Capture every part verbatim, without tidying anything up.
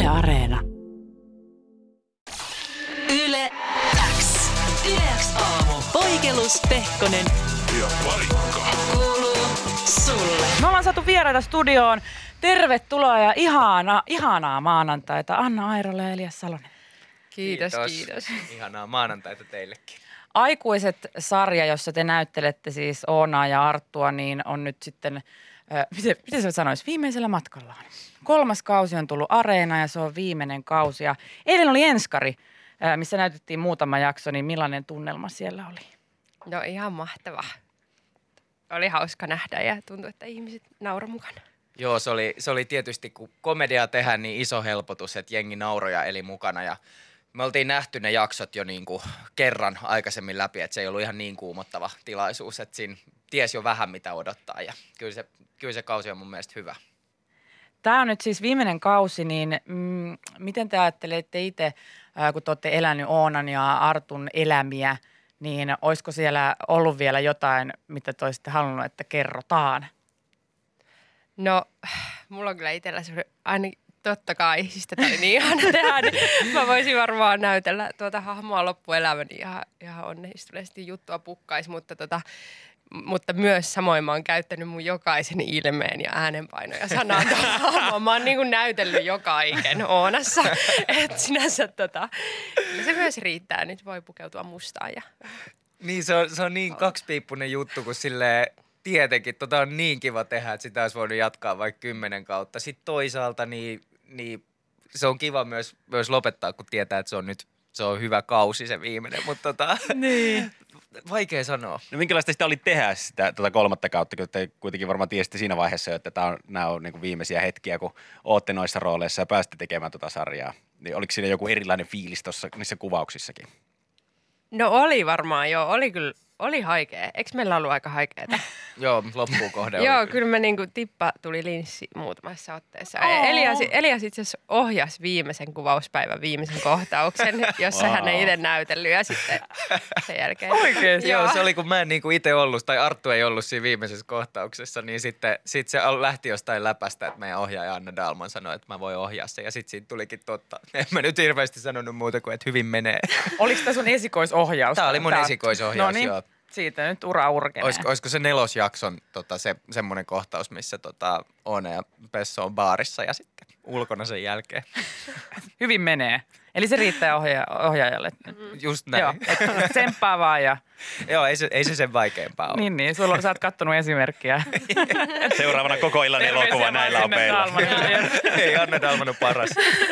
Yle Areena. Yle X. Yle X aamu. Poikelus, Pehkonen Ja Parikka. kuuluu sulle. Me ollaan saatu vieraita studioon. Tervetuloa ja ihana, ihanaa maanantaita. Anna Airola ja Elias Salonen. Kiitos, kiitos. Ihanaa maanantaita teillekin. Aikuiset-sarja, jossa te näyttelette siis Oonaa ja Arttua, niin on nyt sitten, äh, miten, miten se sanoisi, viimeisellä matkallaan. Kolmas kausi on tullut Areena ja se on viimeinen kausi. Ja eilen oli Enskari, äh, missä näytettiin muutama jakso, niin millainen tunnelma siellä oli? No ihan mahtavaa. Oli hauska nähdä ja tuntui, että ihmiset naura mukana. Joo, se oli, se oli tietysti, kun komediaa tehdään, niin iso helpotus, että jengi nauroja eli mukana. Ja me oltiin nähty ne jaksot jo niin kuin kerran aikaisemmin läpi, että se ei ollut ihan niin kuumottava tilaisuus, että siinä tiesi jo vähän mitä odottaa. Ja kyllä se, kyllä se kausi on mun mielestä hyvä. Tämä on nyt siis viimeinen kausi, niin mm, miten te ajattelette itse, äh, kun te olette elänyt Oonan ja Artun elämiä, niin olisiko siellä ollut vielä jotain, mitä te olisitte halunnut, että kerrotaan? No, mulla on kyllä itsellä se aina totta kai, siis tätä oli niin ihana tehdä, niin mä voisin varmaan näytellä tuota hahmoa loppuelämäni ihan, ihan onnistuneesti juttua pukkais, mutta, tota, mutta myös samoin mä oon käyttänyt mun jokaisen ilmeen ja äänenpaino ja sanan hahmoa. Mä oon niin kuin näytellyt joka iken Oonassa, että sinänsä tota, se myös riittää, nyt voi pukeutua mustaan ja... Niin, se on, se on niin kaksipiippunen juttu, kun silleen tietenkin tota on niin kiva tehdä, että sitä olisi voinut jatkaa vaikka kymmenen kautta. Sitten toisaalta niin, niin se on kiva myös, myös lopettaa, kun tietää, että se on nyt se on hyvä kausi se viimeinen, mutta tota, niin. Vaikea sanoa. No minkälaista sitä oli tehdä sitä tuota kolmatta kautta, kun te kuitenkin varmaan tiesitte siinä vaiheessa, että tämä on, nämä on niin kuin viimeisiä hetkiä, kun ootte noissa rooleissa ja pääsitte tekemään tuota sarjaa. Niin oliko siinä joku erilainen fiilis tuossa niissä kuvauksissakin? No oli varmaan joo, oli kyllä, oli haikea. Eikö meillä ollut aika haikeeta? Joo, loppuun kohde Joo, oli. kyllä me niinku tippa tuli linssi muutamassa otteessa. Oh. Elias, Elias itse asiassa ohjasi viimeisen kuvauspäivän viimeisen kohtauksen, jossa Wow. hän ei itse näytellyt ja sitten sen jälkeen. Oikeesti? Joo, se oli kun mä en niinku itse ollut, tai Arttu ei ollut siinä viimeisessä kohtauksessa, niin sitten sit se lähti jostain läpästä, että meidän ohjaaja Anna Dalman sanoi, että mä voin ohjaa sen, ja sitten siitä tulikin totta. En mä nyt hirveästi sanonut muuta kuin, että hyvin menee. Oliko tämä sun esikoisohjaus? Tämä oli mun esikoisohjaus, No niin, joo. siitä nyt ura urkenee. Olisiko, olisiko se nelosjakson tota, se, semmoinen kohtaus, missä tota, Oona ja Pesso on baarissa ja sitten ulkona sen jälkeen. Hyvin menee. Eli se riittää ohja- ohjaajalle. Just näin. Joo, et tsemppaa vaan ja... Joo, ei se, ei se sen vaikeampaa ole. Niin, niin. Sulla, sä oot kattonut esimerkkiä. Seuraavana koko illan elokuva näillä opeilla. Ei, Anna Dalman on paras.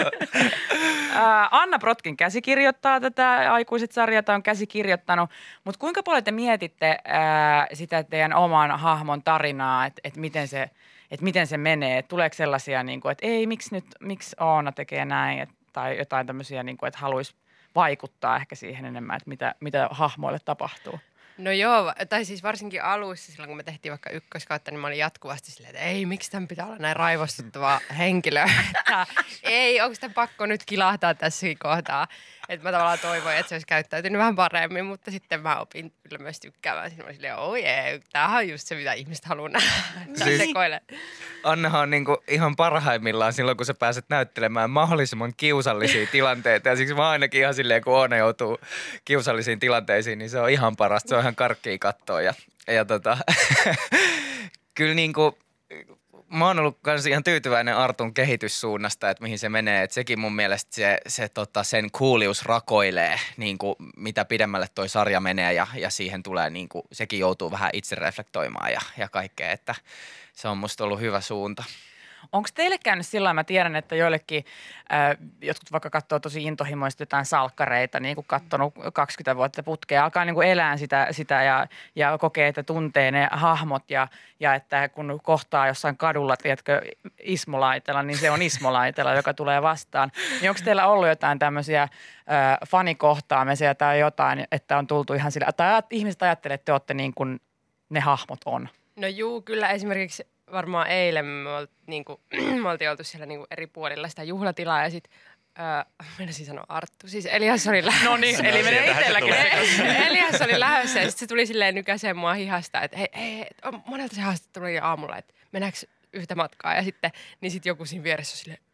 Anna Brotkin käsikirjoittaa tätä Aikuiset-sarjaa, tai on käsikirjoittanut. Mutta kuinka paljon te mietitte ää, sitä teidän oman hahmon tarinaa, että et miten, se, et miten se menee? Et tuleeko sellaisia, niin kuin, että ei, miksi nyt, miksi Oona tekee näin? Et, tai jotain tämmöisiä, niin kuin, että haluaisi vaikuttaa ehkä siihen enemmän, että mitä, mitä hahmoille tapahtuu. No joo, tai siis varsinkin alussa silloin, kun me tehtiin vaikka ykköskautta, niin mä olin jatkuvasti silleen, että ei, miksi tämän pitää olla näin raivostuttava henkilö. Että ei, onko sitä pakko nyt kilahtaa tässäkin kohtaa. Että mä tavallaan toivoin, että se olisi käyttäytynyt vähän paremmin, mutta sitten mä opin kyllä myös tykkäämään. Sitten mä olin silleen, oi ei, tämähän on just se, mitä ihmiset haluaa nähdä. Siis- Sekoile. Annahan on niinku ihan parhaimmillaan silloin, kun sä pääset näyttelemään mahdollisimman kiusallisia tilanteita. Ja siksi mä ainakin ihan silleen, kun Oona joutuu kiusallisiin tilanteisiin, niin se on ihan parasta. Se on ihan karkkia kattoa. Ja, ja tota, kyllä niinku, mä oon ollut kans ihan tyytyväinen Artun kehityssuunnasta, että mihin se menee. Että sekin mun mielestä se, se tota, sen kuulius rakoilee, niinku, mitä pidemmälle toi sarja menee. Ja, ja siihen tulee, niinku, sekin joutuu vähän itse reflektoimaan ja, ja kaikkea, että se on musta ollut hyvä suunta. Onko teille käynyt sillä lailla, mä tiedän, että joillekin, äh, jotkut vaikka katsoo tosi intohimoisesti jotain salkkareita, niin kuin katsonut kaksikymmentä vuotta putkea, alkaa niin kuin elää sitä, sitä ja, ja kokee, että tuntee ne hahmot ja, ja että kun kohtaa jossain kadulla, tiedätkö, Ismo Laitela, niin se on Ismo Laitela, joka tulee vastaan. Niin onko teillä ollut jotain tämmöisiä äh, fanikohtaamisia tai jotain, että on tultu ihan sillä, tai ihmiset ajattelee, että te olette niin kuin ne hahmot on? No juu, kyllä esimerkiksi varmaan eilen me, olt, niinku, me oltiin oltu siellä niinku eri puolilla sitä juhlatilaa ja sitten Öö, meinasin sanoa Arttu. Siis Elias oli lähdössä. No niin, eli menee itselläkin. Elias oli lähdössä ja sitten se tuli silleen nykäiseen mua hihasta, että hei, hei monelta se haastattelu oli aamulla, että mennäänkö yhtä matkaa. Ja sitten, niin sitten joku siinä vieressä on silleen,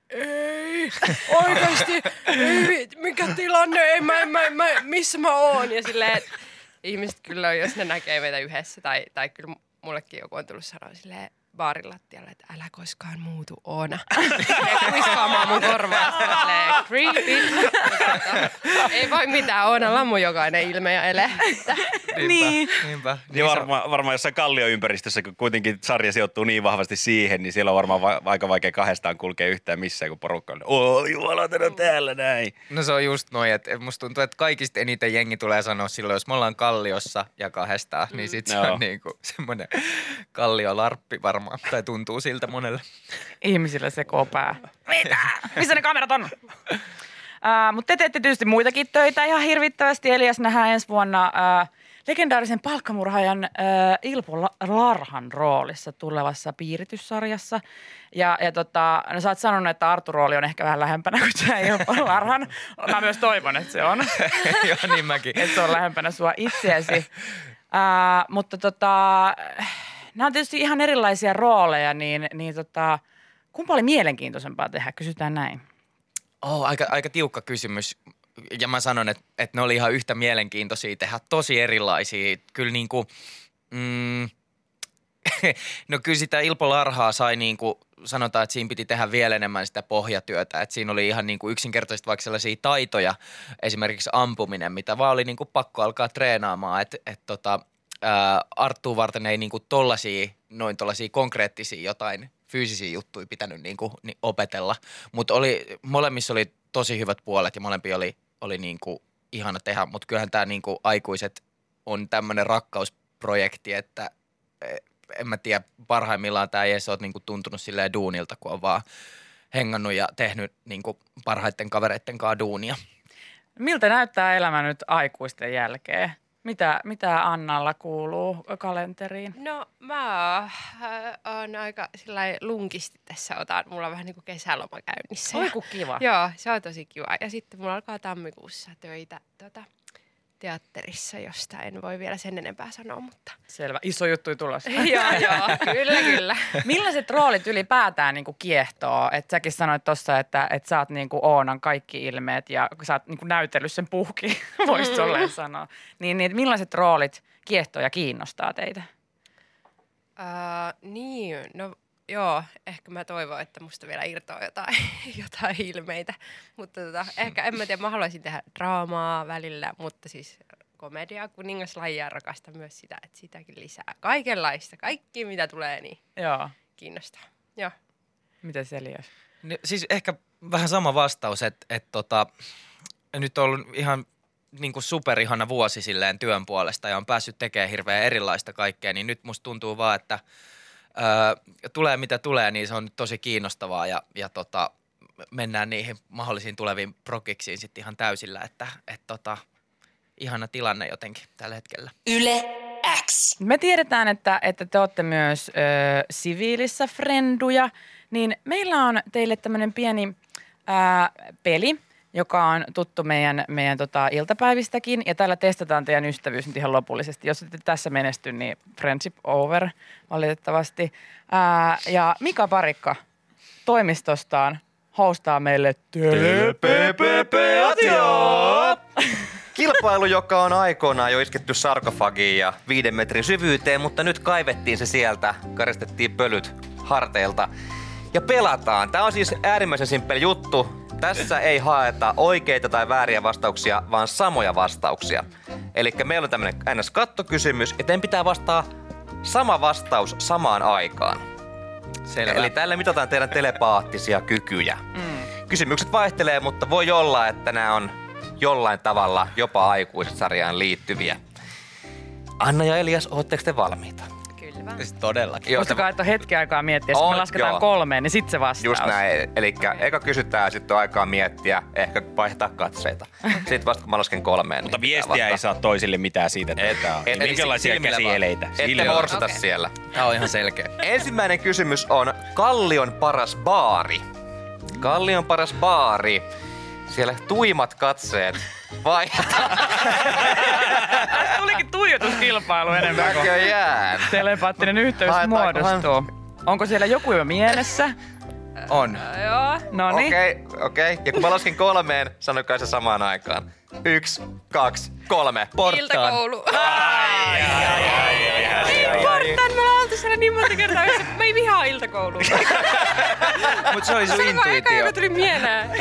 ei, oikeasti, ei, mikä tilanne, ei, mä, mä, mä, missä mä oon? Ja silleen, että ihmiset kyllä on, jos ne näkee meitä yhdessä, tai, tai kyllä mullekin joku on tullut sanoa silleen baarin lattialle, että älä koskaan muutu Oona. Kuiskaamaan mun korvaa, silleen creepy. Ei voi mitään, Oonalla on mun jokainen ilme ja ele. Niin. Niinpä. Niin varmaan varma jossain kallioympäristössä, kun kuitenkin sarja sijoittuu niin vahvasti siihen, niin siellä on varmaan va- aika vaikea kahdestaan kulkea yhtään missään, kun porukka on, oo jumalauta, on täällä näin. No se on just noin, että musta tuntuu, että kaikista eniten jengi tulee sanoa silloin, jos me ollaan kalliossa ja kahdestaan, mm. niin sit se Joo. on niinku semmoinen kalliolarppi varmaan, tai tuntuu siltä monelle. Ihmisillä se kopää. Mitä? Missä ne kamerat on? Uh, mutta te teette tietysti muitakin töitä ihan hirvittävästi. Elias nähdään ensi vuonna uh, legendaarisen palkkamurhaajan uh, Ilpo La- Larhan roolissa tulevassa piirityssarjassa. Ja, ja tota, no sä oot sanonut, että Arttu-rooli on ehkä vähän lähempänä kuin tämä Ilpo Larhan. Mä myös toivon, että se on. Joo, niin mäkin. Että se on lähempänä sua itseäsi. Uh, mutta tota, nämä on tietysti ihan erilaisia rooleja, niin, niin tota, kumpa oli mielenkiintoisempaa tehdä? Kysytään näin. Oh, aika, aika tiukka kysymys. Ja mä sanon, että, että ne oli ihan yhtä mielenkiintoisia tehdä, tosi erilaisia. Kyllä niin kuin, mm, no kyllä sitä Ilpo Larhaa sai niin kuin, sanotaan, että siinä piti tehdä vielä enemmän sitä pohjatyötä. Että siinä oli ihan niin kuin yksinkertaisesti vaikka sellaisia taitoja, esimerkiksi ampuminen, mitä vaan oli niin kuin pakko alkaa treenaamaan. Että et tota, ää, Arttuun varten ei niin kuin tollaisia, noin tollaisia konkreettisia jotain fyysisiä juttuja pitänyt niin kuin, niin opetella. Mutta molemmissa oli tosi hyvät puolet ja molempia oli, oli niin kuin ihana tehdä. Mutta kyllähän tämä niin kuin aikuiset on tämmöinen rakkausprojekti, että en mä tiedä, parhaimmillaan tämä ei edes ole niin kuin tuntunut silleen duunilta, kun on vaan hengannut ja tehnyt niin kuin parhaiten kavereitten kanssa duunia. Miltä näyttää elämä nyt aikuisten jälkeen? Mitä, mitä Annalla kuuluu kalenteriin? No mä äh, oon aika sillai lunkisti tässä otan. Mulla on vähän niin kuin kesäloma käynnissä. Oi kun kiva. Joo, se on tosi kiva. Ja sitten mulla alkaa tammikuussa töitä tota, teatterissa, josta en voi vielä sen enempää sanoa, mutta... Selvä. Iso juttu tulossa. joo, joo, kyllä, kyllä. Millaiset roolit ylipäätään niin kuin kiehtoo? Et säkin sanoit tuossa, että, että sä oot niin kuin Oonan kaikki ilmeet ja sä oot niin kuin näytellyt sen puhki, voisi tolleen sanoa. Niin, niin millaiset roolit kiehtoo ja kiinnostaa teitä? Uh, niin, no joo, ehkä mä toivon, että musta vielä irtoaa jotain, jotain ilmeitä. Mutta tota, ehkä en mä tiedä, mä haluaisin tehdä draamaa välillä, mutta siis komediaa, kuningaslajia, rakastan myös sitä, että sitäkin lisää. Kaikenlaista, kaikki mitä tulee, niin Joo. kiinnostaa. Joo. Mites Elias? No, siis ehkä vähän sama vastaus, että, että tota, nyt on ollut ihan niin kuin superihana vuosi silleen työn puolesta ja on päässyt tekemään hirveän erilaista kaikkea, niin nyt musta tuntuu vaan, että öö, tulee mitä tulee, niin se on nyt tosi kiinnostavaa ja, ja tota, mennään niihin mahdollisiin tuleviin prokiksiin sitten ihan täysillä, että et tota, ihana tilanne jotenkin tällä hetkellä. Yle X. Me tiedetään, että, että te olette myös ö, siviilissä frenduja, niin meillä on teille tämmöinen pieni ö, peli, joka on tuttu meidän, meidän tota, iltapäivistäkin. Ja täällä testataan teidän ystävyys nyt ihan lopullisesti. Jos ette tässä menesty, niin friendship over valitettavasti. Ää, ja Mika Parikka toimistostaan hostaa meille telepepepeatiot. Kilpailu, joka on aikoinaan jo isketty sarkofagiin ja viiden metrin syvyyteen, mutta nyt kaivettiin se sieltä, karistettiin pölyt harteilta ja pelataan. Tämä on siis äärimmäisen simppeli juttu. Tässä ei haeta oikeita tai vääriä vastauksia, vaan samoja vastauksia. Eli meillä on tämmönen N S-kattokysymys ja teidän pitää vastaa sama vastaus samaan aikaan. Selvä. Eli tällä mitataan teidän telepaattisia kykyjä. Mm. Kysymykset vaihtelee, mutta voi olla, että nämä on jollain tavalla jopa aikuiset sarjaan liittyviä. Anna ja Elias, ootteko te valmiita? Kyllä vaan. Siis todellakin. Muistakaa, että on hetki aikaa miettiä. Sitten On, me lasketaan joo. kolmeen, niin sitten se vastaus. Just näin. Eli eka kysytään, sitten on aikaa miettiä, ehkä vaihtaa katseita. Sitten vasta kun mä lasken kolmeen. Mutta niin viestiä pitää ei vastata. saa toisille mitään siitä, että Et- tämä on. et- Eli minkälaisia silmillä vaan. käsieleitä. Ette Siljoilla. morsuta Okei. siellä. Tämä on ihan selkeä. Ensimmäinen kysymys on Kallion paras baari. Kallion paras baari. Siellä tuimat katseet vaihtaa Tästä tulikin tuijotuskilpailu enemmän kuin näköjään. telepaattinen yhteys Haetaankohan- muodostuu. Onko siellä joku jo mielessä? On. Joo. No niin. Okei, okay, okei. Okay. Ja kun mä laskin kolmeen, sanokaa se samaan aikaan. Yksi, kaksi, kolme. Portaan. Iltakoulu. Ai, ai, ai, ai, ai, ai, ai. Portaan, me ollaan oltu siellä niin monta kertaa. Mä ei vihaa iltakoulua. Mut se oli sun Se oli vaan eka, intuitio. joka tuli mieleen.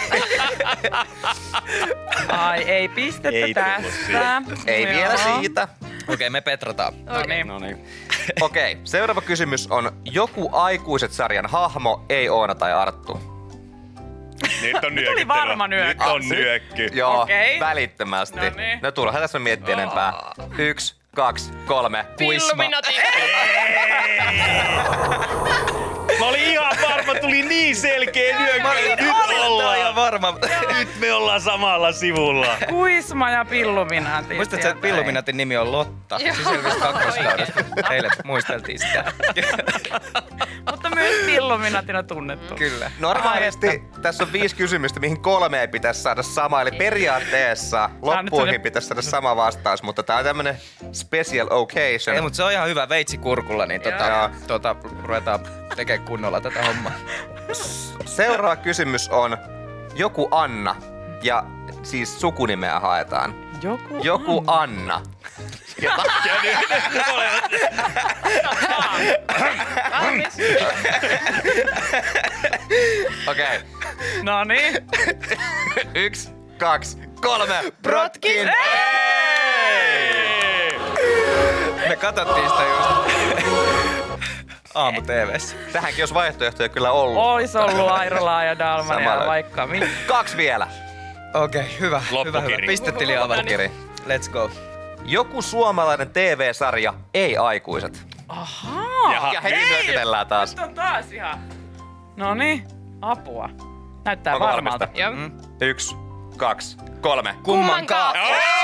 Ai, ei pistettä Ei tullut tästä. Ei Joo. vielä siitä. Okei, okay, me petrataan. No niin. No niin. Okei, okay, seuraava kysymys on joku Aikuiset-sarjan hahmo, ei Oona tai Arttu. Nyt on nyökyttely. Tuli varma nyökky. Nyt on nyökky. Joo, Okei. välittömästi. No niin. No turha tässä on miettiä enempää. Yksi, kaksi, kolme. Pilluminati. Mä olin ihan varma, tuli niin selkeä nyökky. Nyt Tää on ollaan. ihan varma. Nyt me ollaan samalla sivulla. Kuisma ja Pilluminati. Muistatko, että Pilluminatin nimi on Lotta? Se Joo. selvisi kakkoskaudesta. Eilen muisteltiin sitä. Mutta myös Pilluminatina tunnettu. Kyllä. Normaalisti tässä on viisi kysymystä, mihin kolmeen pitäisi saada sama. Eli periaatteessa loppuihin sellainen- pitäisi saada sama vastaus, mutta tää on tämmönen special occasion. Ei, mutta se on ihan hyvä veitsi kurkulla, niin tota, Joo. tota, ruvetaan tekemään kunnolla tätä hommaa. Seuraava kysymys on joku Anna. Ja siis sukunimeä haetaan. Joku, Joku Anna. Ja nyt Valmis. Okei. Okay. No niin. Yksi, kaksi, kolme. Brotkin. Me katsottiin sitä just aamu T V:ssä. Tähänkin olisi vaihtoehtoja kyllä ollut. Ois ollut Airolaa ja Dalmania Samalla. vaikka mitä. Kaksi vielä. Okei, okay, hyvä. Hyvä, Loppukiri. hyvä. Pistetili avata. Loppukiri. Let's go. Joku suomalainen T V-sarja, ei aikuiset. Ahaa. Jaha. Ja heti nyökytellään taas. Nyt on taas ihan. No niin. Apua. Näyttää Onko varmalta. valmista? Joo. Yksi, kaksi, kolme. Kummankaan.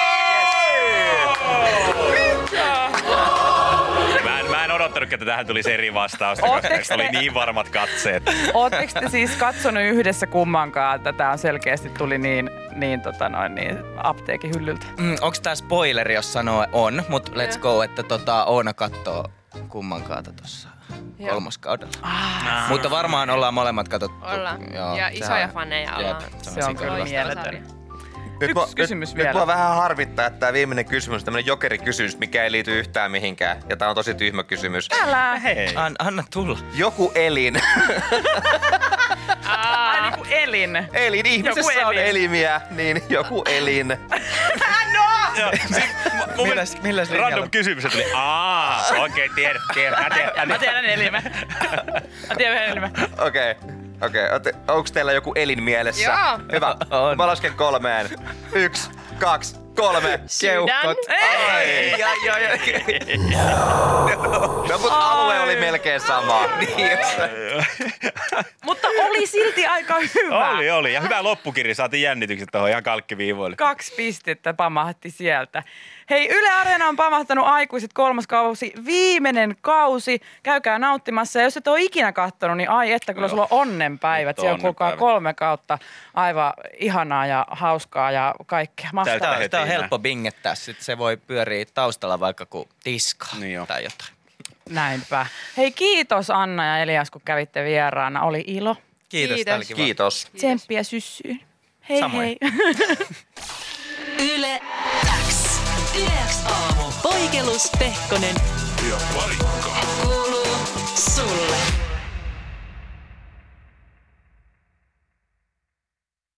Mä en, mä en odottanut, että tähän tulisi eri vastausta, Ootteko koska oli te- niin varmat katseet. Ootteko te siis katsonut yhdessä kummankaan, että tää on selkeästi tuli niin, niin, tota noin, niin apteekin hyllyltä? Mm, onks tää spoileri, jos sanoo on, mut let's go, että tota Oona kattoo kummankaata tossa Joo. kolmoskaudella. Ah, Mutta varmaan ollaan molemmat katsottu. Ollaan. Joo, Ja se isoja on- faneja Jep, ollaan. se on, Se on sikana. kyllä Loistava mieletön. sarja. Nyt, Yksi mua- kysymys nyt, vielä. Nyt mua vähän harvittaa, että tämä viimeinen kysymys on tämmönen jokerikysymys, mikä ei liity yhtään mihinkään. Ja tää on tosi tyhmä kysymys. älä. Hei. An, anna tulla. Joku elin. Ai niinku elin. elin. Ihmisessä Joku on elin. elimiä, niin joku elin. Joo, siis mun Milläs, milläs random linjalla? kysymys, että oli aa, okei, okay, tiedän, tiedän, mä tiedän. Mä tiedän elimen. Mä tiedän yhden elimen. Okei. Okei, okay. Onko teillä joku elin mielessä? Joo. Hyvä. On. Mä lasken kolmeen. Yksi, kaksi, kolme. Keuhkot. Ei. Ai, ai, ai, ai. No, mut alue oli melkein sama. Niin, Mutta oli silti aika hyvä. Oli, oli. Ja hyvä loppukirja, saatiin jännitykset tuohon ihan kalkkiviivoille. Kaksi pistettä pamahti sieltä. Hei, Yle Areena on pamahtanut Aikuiset kolmas kausi, viimeinen kausi. Käykää nauttimassa. Ja jos et ole ikinä kattonut, niin ai että, kyllä sulla on onnenpäivät. Nyt on Siellä on kuulkaa onnenpäivät. kolme kautta aivan ihanaa ja hauskaa ja kaikkea. Mahtavaa. Tää on, heti tää on nää. helppo bingettää. Sitten se voi pyöriä taustalla vaikka kun tiskaa Niin joo. tai jotain. Näinpä. Hei, kiitos Anna ja Elias, kun kävitte vieraana. Oli ilo. Kiitos. Kiitos. tää oli kiva. Kiitos. Tsemppiä syssyyn. Hei Samoin. hei. Yle X. Yle X aamu. Poikelus, Pehkonen. Ja Parikka. Kuuluu sulle.